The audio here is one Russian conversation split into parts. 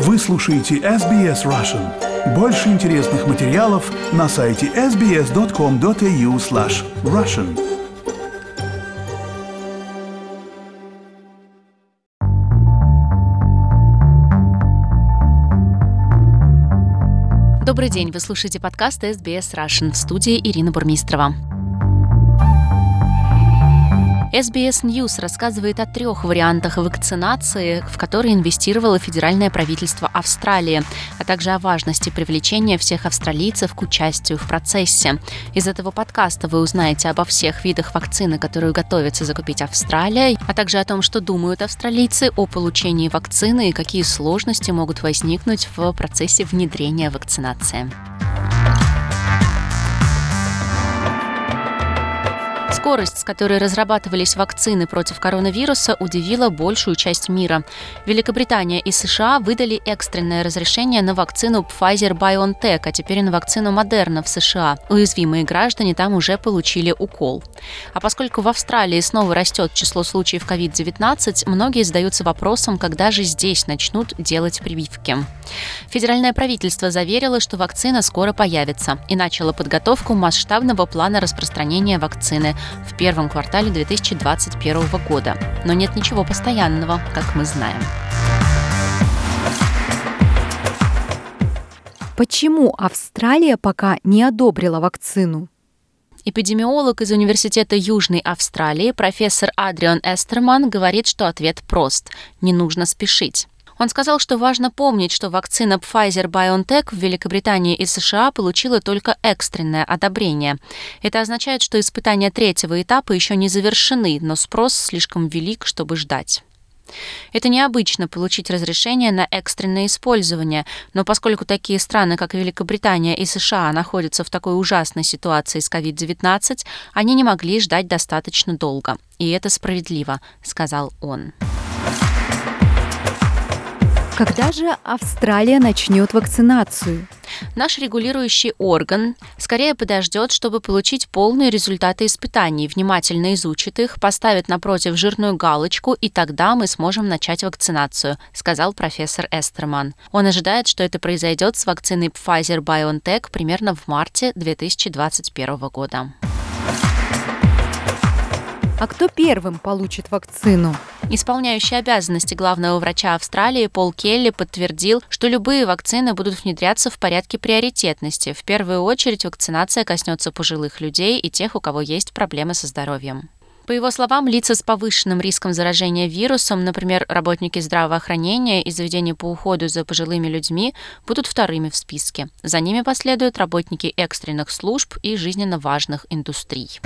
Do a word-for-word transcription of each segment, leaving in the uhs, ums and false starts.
Вы слушаете эс би эс Russian. Больше интересных материалов на сайте эс би эс точка ком точка эй ю слэш Russian. Добрый день, вы слушаете подкаст эс би эс Russian, в студии Ирина Бурмистрова. эс би эс News рассказывает о трех вариантах вакцинации, в которые инвестировало федеральное правительство Австралии, а также о важности привлечения всех австралийцев к участию в процессе. Из этого подкаста вы узнаете обо всех видах вакцины, которую готовится закупить Австралия, а также о том, что думают австралийцы о получении вакцины и какие сложности могут возникнуть в процессе внедрения вакцинации. Скорость, с которой разрабатывались вакцины против коронавируса, удивила большую часть мира. Великобритания и США выдали экстренное разрешение на вакцину Pfizer-BioNTech, а теперь и на вакцину Moderna в США. Уязвимые граждане там уже получили укол. А поскольку в Австралии снова растет число случаев ковид девятнадцать, многие задаются вопросом, когда же здесь начнут делать прививки. Федеральное правительство заверило, что вакцина скоро появится, и начало подготовку масштабного плана распространения вакцины в первом квартале две тысячи двадцать первого года. Но нет ничего постоянного, как мы знаем. Почему Австралия пока не одобрила вакцину? Эпидемиолог из Университета Южной Австралии профессор Адриан Эстерман говорит, что ответ прост – не нужно спешить. Он сказал, что важно помнить, что вакцина Pfizer-BioNTech в Великобритании и США получила только экстренное одобрение. Это означает, что испытания третьего этапа еще не завершены, но спрос слишком велик, чтобы ждать. Это необычно получить разрешение на экстренное использование, но поскольку такие страны, как Великобритания и США, находятся в такой ужасной ситуации с ковид девятнадцать, они не могли ждать достаточно долго. И это справедливо, сказал он. Когда же Австралия начнет вакцинацию? Наш регулирующий орган скорее подождет, чтобы получить полные результаты испытаний, внимательно изучит их, поставит напротив жирную галочку, и тогда мы сможем начать вакцинацию, сказал профессор Эстерман. Он ожидает, что это произойдет с вакциной Pfizer-BioNTech примерно в марте две тысячи двадцать первого года. А кто первым получит вакцину? Исполняющий обязанности главного врача Австралии Пол Келли подтвердил, что любые вакцины будут внедряться в порядке приоритетности. В первую очередь вакцинация коснется пожилых людей и тех, у кого есть проблемы со здоровьем. По его словам, лица с повышенным риском заражения вирусом, например, работники здравоохранения и заведения по уходу за пожилыми людьми, будут вторыми в списке. За ними последуют работники экстренных служб и жизненно важных индустрий.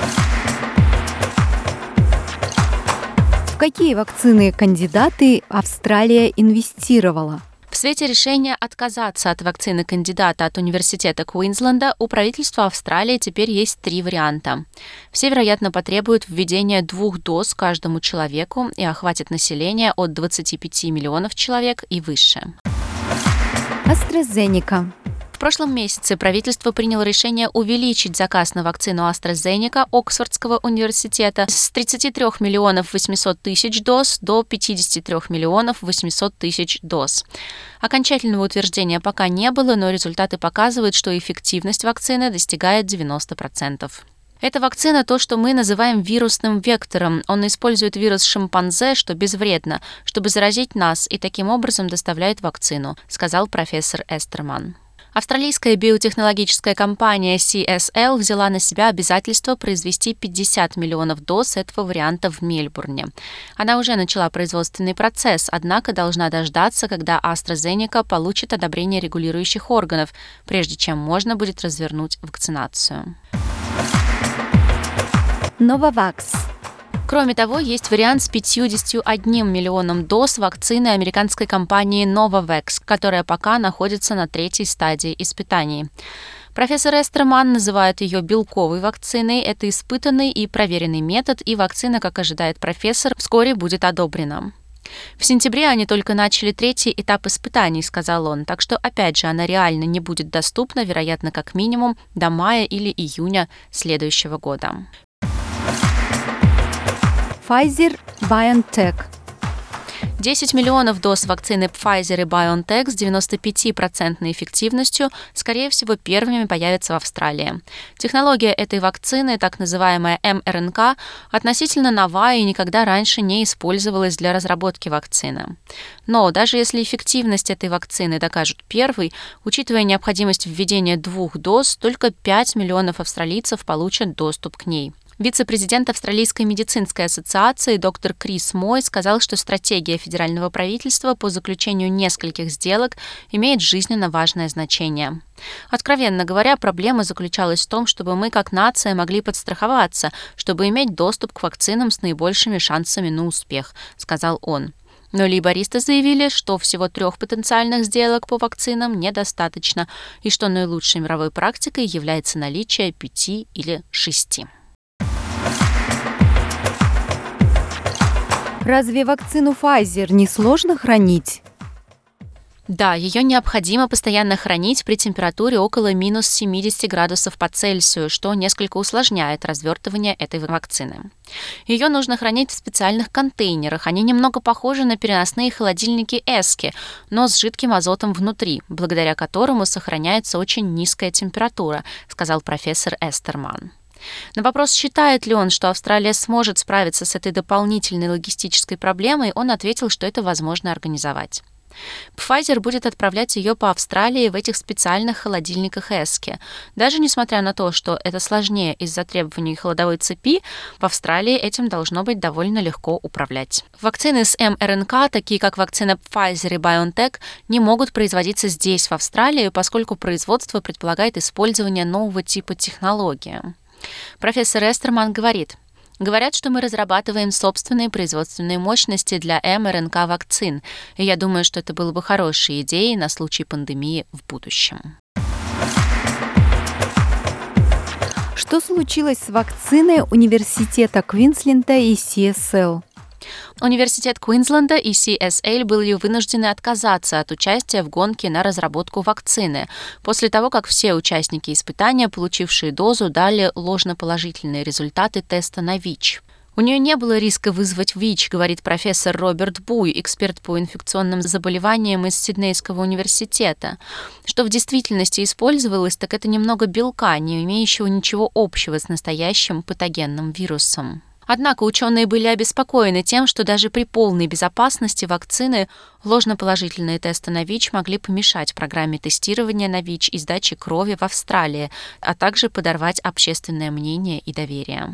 В какие вакцины кандидаты Австралия инвестировала? В свете решения отказаться от вакцины кандидата от Университета Квинсленда у правительства Австралии теперь есть три варианта. Все, вероятно, потребуют введения двух доз каждому человеку и охватят население от двадцати пяти миллионов человек и выше. AstraZeneca. В прошлом месяце правительство приняло решение увеличить заказ на вакцину AstraZeneca Оксфордского университета с тридцати трёх миллионов восьмисот тысяч доз до пятидесяти трёх миллионов восьмисот тысяч доз. Окончательного утверждения пока не было, но результаты показывают, что эффективность вакцины достигает девяноста процентов. Эта вакцина – то, что мы называем вирусным вектором. Он использует вирус шимпанзе, что безвредно, чтобы заразить нас, и таким образом доставляет вакцину, сказал профессор Эстерман. Австралийская биотехнологическая компания си эс эл взяла на себя обязательство произвести пятьдесят миллионов доз этого варианта в Мельбурне. Она уже начала производственный процесс, однако должна дождаться, когда AstraZeneca получит одобрение регулирующих органов, прежде чем можно будет развернуть вакцинацию. Novavax. Кроме того, есть вариант с пятьюдесятью одним миллионом доз вакцины американской компании Novavax, которая пока находится на третьей стадии испытаний. Профессор Эстерман называет ее белковой вакциной. Это испытанный и проверенный метод, и вакцина, как ожидает профессор, вскоре будет одобрена. В сентябре они только начали третий этап испытаний, сказал он, так что, опять же, она реально не будет доступна, вероятно, как минимум до мая или июня следующего года. Pfizer-BioNTech. десять миллионов доз вакцины Pfizer и BioNTech с девяносто пять процентов эффективностью, скорее всего, первыми появятся в Австралии. Технология этой вакцины, так называемая эм эр эн ка, относительно нова и никогда раньше не использовалась для разработки вакцины. Но даже если эффективность этой вакцины докажут первой, учитывая необходимость введения двух доз, только пять миллионов австралийцев получат доступ к ней. Вице-президент Австралийской медицинской ассоциации доктор Крис Мой сказал, что стратегия федерального правительства по заключению нескольких сделок имеет жизненно важное значение. Откровенно говоря, проблема заключалась в том, чтобы мы как нация могли подстраховаться, чтобы иметь доступ к вакцинам с наибольшими шансами на успех, сказал он. Но лейбористы заявили, что всего трех потенциальных сделок по вакцинам недостаточно и что наилучшей мировой практикой является наличие пяти или шести. Разве вакцину Pfizer не сложно хранить? Да, ее необходимо постоянно хранить при температуре около минус семьдесят градусов по Цельсию, что несколько усложняет развертывание этой вакцины. Ее нужно хранить в специальных контейнерах. Они немного похожи на переносные холодильники Эски, но с жидким азотом внутри, благодаря которому сохраняется очень низкая температура, сказал профессор Эстерман. На вопрос, считает ли он, что Австралия сможет справиться с этой дополнительной логистической проблемой, он ответил, что это возможно организовать. Pfizer будет отправлять ее по Австралии в этих специальных холодильниках Эски. Даже несмотря на то, что это сложнее из-за требований холодовой цепи, в Австралии этим должно быть довольно легко управлять. Вакцины с эм эр эн ка, такие как вакцина Pfizer и BioNTech, не могут производиться здесь, в Австралии, поскольку производство предполагает использование нового типа технологии. Профессор Эстерман говорит: «Говорят, что мы разрабатываем собственные производственные мощности для эм эр эн ка вакцин, и я думаю, что это было бы хорошей идеей на случай пандемии в будущем». Что случилось с вакциной университета Квинсленда и си эс эл? Университет Квинсленда и си эс эл были вынуждены отказаться от участия в гонке на разработку вакцины после того, как все участники испытания, получившие дозу, дали ложноположительные результаты теста на ВИЧ. У нее не было риска вызвать ВИЧ, говорит профессор Роберт Буй, эксперт по инфекционным заболеваниям из Сиднейского университета. Что в действительности использовалось, так это немного белка, не имеющего ничего общего с настоящим патогенным вирусом. Однако ученые были обеспокоены тем, что даже при полной безопасности вакцины ложноположительные тесты на ВИЧ могли помешать программе тестирования на ВИЧ и сдачи крови в Австралии, а также подорвать общественное мнение и доверие.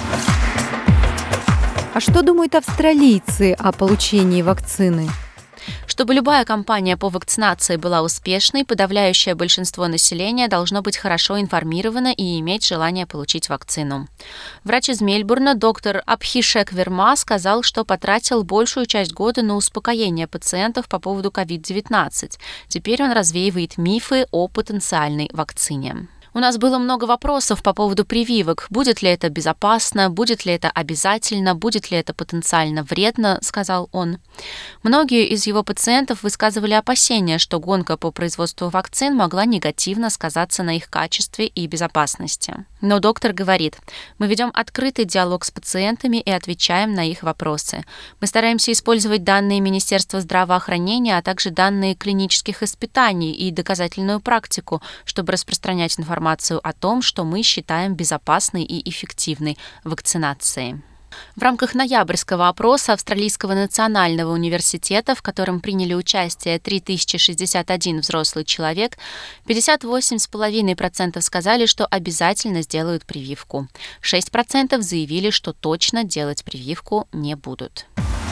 А что думают австралийцы о получении вакцины? Чтобы любая кампания по вакцинации была успешной, подавляющее большинство населения должно быть хорошо информировано и иметь желание получить вакцину. Врач из Мельбурна, доктор Абхишек Верма, сказал, что потратил большую часть года на успокоение пациентов по поводу ковид девятнадцать. Теперь он развеивает мифы о потенциальной вакцине. У нас было много вопросов по поводу прививок. Будет ли это безопасно, будет ли это обязательно, будет ли это потенциально вредно, сказал он. Многие из его пациентов высказывали опасения, что гонка по производству вакцин могла негативно сказаться на их качестве и безопасности. Но доктор говорит: мы ведем открытый диалог с пациентами и отвечаем на их вопросы. Мы стараемся использовать данные Министерства здравоохранения, а также данные клинических испытаний и доказательную практику, чтобы распространять информацию информацию о том, что мы считаем безопасной и эффективной вакцинацией. В рамках ноябрьского опроса Австралийского национального университета, в котором приняли участие три тысячи шестьдесят один взрослый человек, пятьдесят восемь целых пять десятых процента сказали, что обязательно сделают прививку. шесть процентов заявили, что точно делать прививку не будут.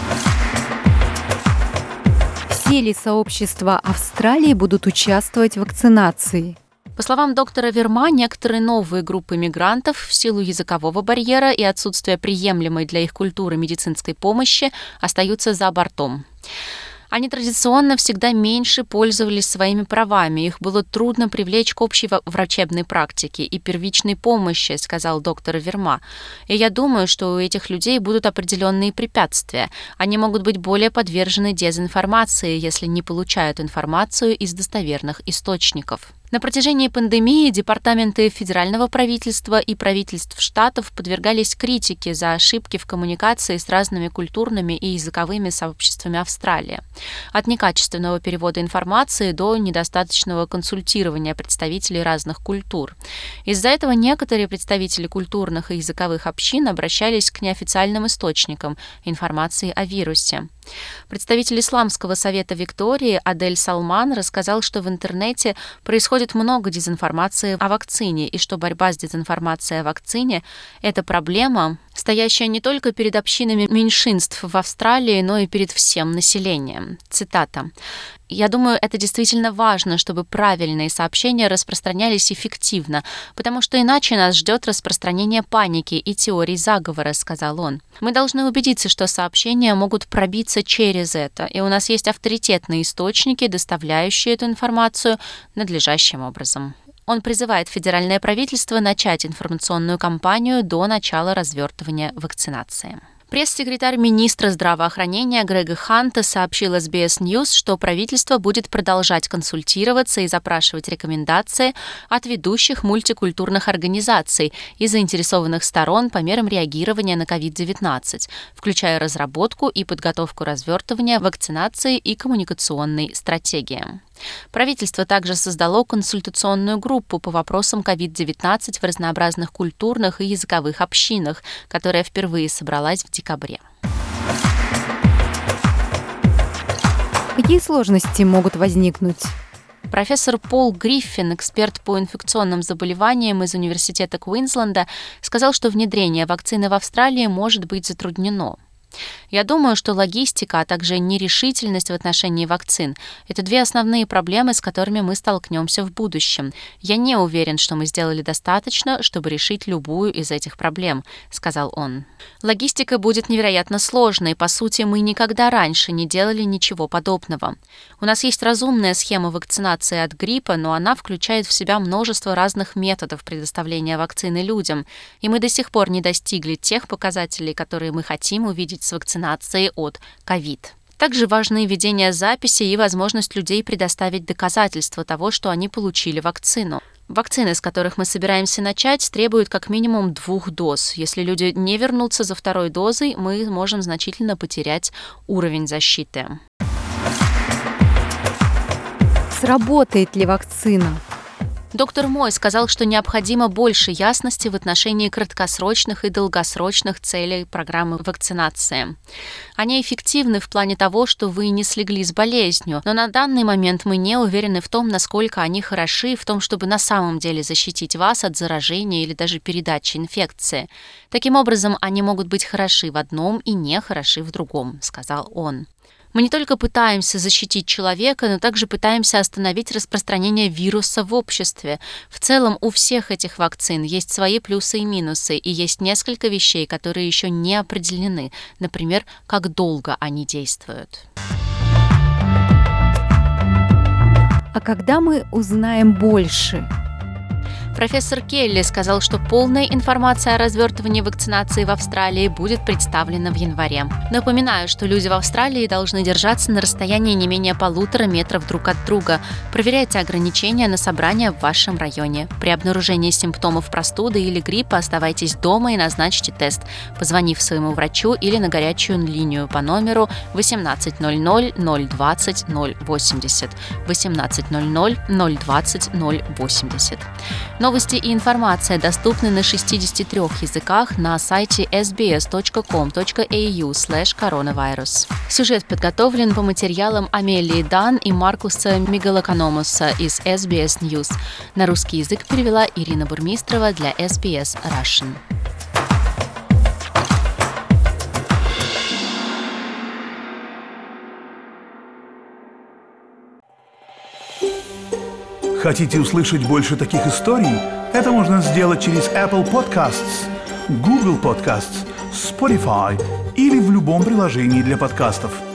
Все ли сообщества Австралии будут участвовать в вакцинации? По словам доктора Верма, некоторые новые группы мигрантов в силу языкового барьера и отсутствия приемлемой для их культуры медицинской помощи остаются за бортом. Они традиционно всегда меньше пользовались своими правами, их было трудно привлечь к общей врачебной практике и первичной помощи, сказал доктор Верма. И я думаю, что у этих людей будут определенные препятствия. Они могут быть более подвержены дезинформации, если не получают информацию из достоверных источников. На протяжении пандемии департаменты федерального правительства и правительств штатов подвергались критике за ошибки в коммуникации с разными культурными и языковыми сообществами Австралии. От некачественного перевода информации до недостаточного консультирования представителей разных культур. Из-за этого некоторые представители культурных и языковых общин обращались к неофициальным источникам информации о вирусе. Представитель Исламского совета Виктории Адель Салман рассказал, что в интернете происходит много дезинформации о вакцине, и что борьба с дезинформацией о вакцине – это проблема, стоящая не только перед общинами меньшинств в Австралии, но и перед всем населением. Цитата. «Я думаю, это действительно важно, чтобы правильные сообщения распространялись эффективно, потому что иначе нас ждет распространение паники и теорий заговора», — сказал он. «Мы должны убедиться, что сообщения могут пробиться через это, и у нас есть авторитетные источники, доставляющие эту информацию надлежащим образом». Он призывает федеральное правительство начать информационную кампанию до начала развертывания вакцинации. Пресс-секретарь министра здравоохранения Грега Ханта сообщил эс би эс News, что правительство будет продолжать консультироваться и запрашивать рекомендации от ведущих мультикультурных организаций и заинтересованных сторон по мерам реагирования на ковид девятнадцать, включая разработку и подготовку развертывания вакцинации и коммуникационной стратегии. Правительство также создало консультационную группу по вопросам ковид девятнадцать в разнообразных культурных и языковых общинах, которая впервые собралась в декабре. Какие сложности могут возникнуть? Профессор Пол Гриффин, эксперт по инфекционным заболеваниям из Университета Квинсленда, сказал, что внедрение вакцины в Австралии может быть затруднено. Я думаю, что логистика, а также нерешительность в отношении вакцин – это две основные проблемы, с которыми мы столкнемся в будущем. Я не уверен, что мы сделали достаточно, чтобы решить любую из этих проблем, сказал он. Логистика будет невероятно сложной. По сути, мы никогда раньше не делали ничего подобного. У нас есть разумная схема вакцинации от гриппа, но она включает в себя множество разных методов предоставления вакцины людям, и мы до сих пор не достигли тех показателей, которые мы хотим увидеть с вакцинацией от ковид. Также важны ведение записи и возможность людей предоставить доказательства того, что они получили вакцину. Вакцины, с которых мы собираемся начать, требуют как минимум двух доз. Если люди не вернутся за второй дозой, мы можем значительно потерять уровень защиты. Сработает ли вакцина? Доктор Мой сказал, что необходимо больше ясности в отношении краткосрочных и долгосрочных целей программы вакцинации. Они эффективны в плане того, что вы не слегли с болезнью, но на данный момент мы не уверены в том, насколько они хороши в том, чтобы на самом деле защитить вас от заражения или даже передачи инфекции. Таким образом, они могут быть хороши в одном и не хороши в другом, сказал он. Мы не только пытаемся защитить человека, но также пытаемся остановить распространение вируса в обществе. В целом у всех этих вакцин есть свои плюсы и минусы, и есть несколько вещей, которые еще не определены, например, как долго они действуют. А когда мы узнаем больше? Профессор Келли сказал, что полная информация о развертывании вакцинации в Австралии будет представлена в январе. Напоминаю, что люди в Австралии должны держаться на расстоянии не менее полутора метров друг от друга. Проверяйте ограничения на собрания в вашем районе. При обнаружении симптомов простуды или гриппа оставайтесь дома и назначьте тест, позвонив своему врачу или на горячую линию по номеру восемнадцать ноль ноль ноль двадцать ноль восемьдесят, восемнадцать ноль ноль ноль двадцать ноль восемьдесят. Новости и информация доступны на шестидесяти трёх языках на сайте эс би эс точка ком точка эй ю слэш коронавирус. Сюжет подготовлен по материалам Амелии Дан и Маркуса Мигалоканомуса из эс би эс News. На русский язык перевела Ирина Бурмистрова для эс би эс Russian. Хотите услышать больше таких историй? Это можно сделать через Apple Podcasts, Google Podcasts, Spotify или в любом приложении для подкастов.